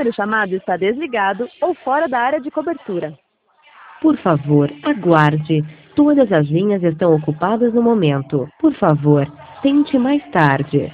número chamado está desligado ou fora da área de cobertura. Por favor, aguarde. Todas as linhas estão ocupadas no momento. Por favor, tente mais tarde.